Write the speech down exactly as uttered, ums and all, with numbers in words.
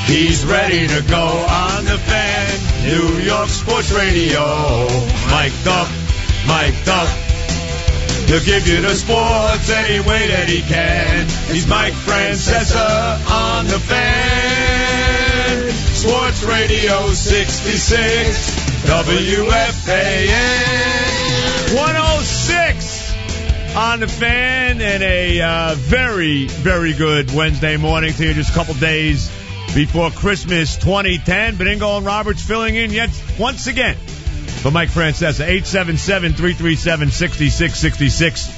He's ready to go on the Fan, New York Sports Radio. Mic'd up, mic'd up. He'll give you the sports any way that he can. He's Mike Francesa on the Fan. Sports Radio sixty-six, W F A N. one oh six on the Fan, and a uh, very, very good Wednesday morning to you. Just a couple days before Christmas twenty ten. Benigno and Roberts filling in yet once again for Mike Francesa. eight seven seven, three three seven, six six six six.